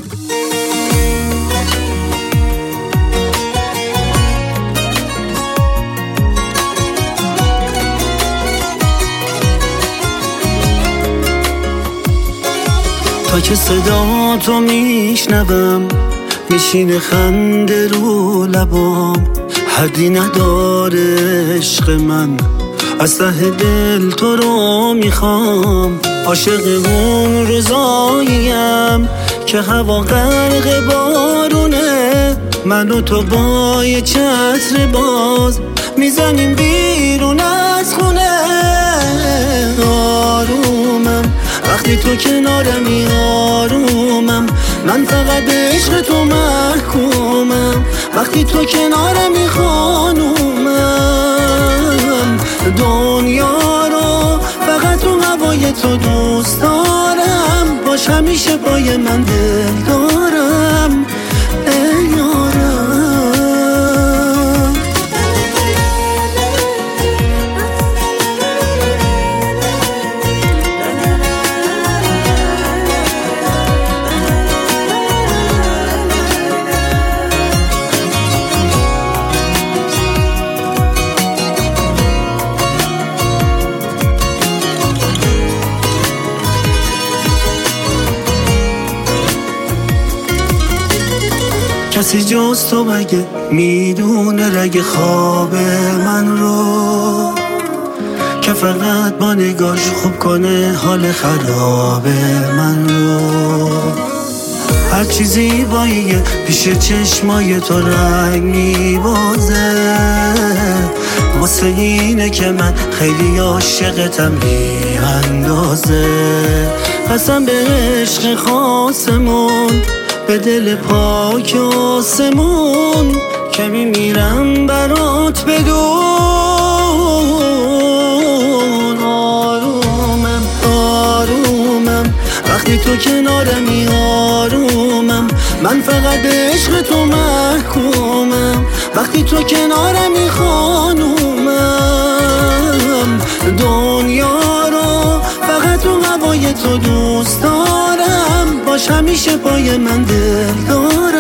تا که صدا تو میشنوم میشینه خنده رو لبام، حدی نداره عشق من، از ته دل تو رو میخوام. عاشق اون روزاییم که هوا غرق بارونه، من و تو با یه چتر باز میزنیم بیرون از خونه. آرومم وقتی تو کنارمی، آرومم من فقط به عشق تو محکومم. وقتی تو کنارمی خانومم، دنیا رو فقط رو هوای تو دوست دارم. باش همیشه پای من دل دارم ای یارم. کسی جز تو مگه میدونه رگ خواب من رو، که فقط با نگاش خوب کنه حال خراب من رو. هر چیزی باییه پیش چشمای تو رنگ میبازه، واسه اینه که من خیلی عاشقتم بی اندازه. قسم به عشق خاصمون، به دل پاک آسمون، که میمیرم برات بدون. آرومم آرومم وقتی تو کنارمی، آرومم من فقط به عشق تو محکومم. وقتی تو کنارمی خانومم، دنیا رو فقط رو هوای تو دوست دارم. باش همیشه پای من دل دارم.